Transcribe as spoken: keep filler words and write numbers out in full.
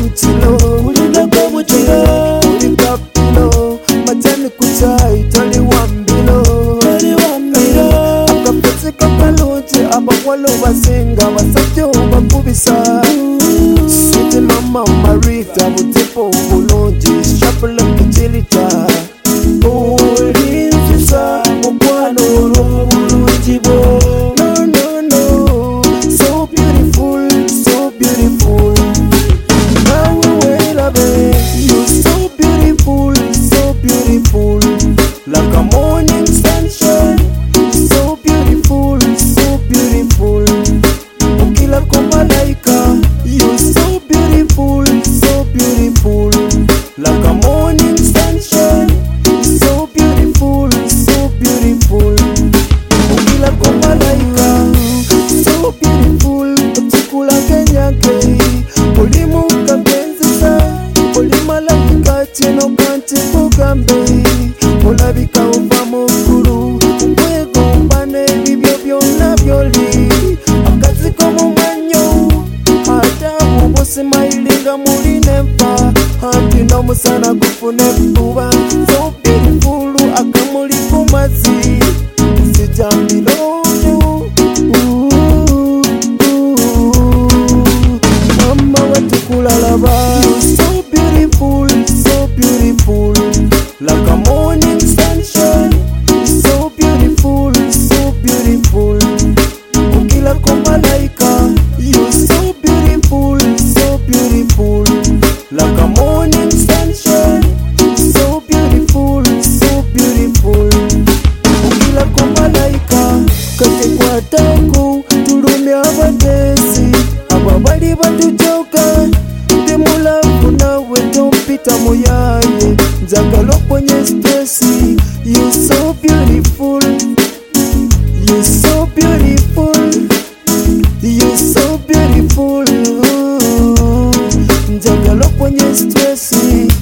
butilo ulinako butilo uli kapilo majani kuchai tali wambilo tali wambilo akapesi kakalunji abawalo basinga basatyo bakubisa sweet mama Marita butipo bulungi shapula kichilita ulinfisa mukwano bulungi bo. No no no, so beautiful, so beautiful. Now we will love it. You're so beautiful, so beautiful. Like a morning sunshine. So beautiful, so beautiful. Ukila kumalaika. You're so beautiful, so beautiful. Like a morning sunshine. So beautiful, so beautiful. Ukila kumalaika. So beautiful, utikula kenyake. Ulimu kakenzisa. Ulimalaika chino kanti kugambe. Ulabika uva mukuru. Mwego mbane bibyo byona byoli. Akazi komu manyo. Hata mubose mailinga mulinefa. Hanti no musana kufune buba. So beautiful akamuli kumazi. Sijambilo. You're so beautiful, so beautiful. Like a morning sunshine. So beautiful, so beautiful. Ukila kumalaika. You're so beautiful, so beautiful. Like a morning sunshine. So beautiful, so beautiful. Ukila kumalaika. Kate kwa tangu tulumya abatesi ababali batujoka temula kunawe tompita moyaye njagala okwenye stressi. You're so beautiful, you're so beautiful, you're so beautiful. Njagala okwenye stressi.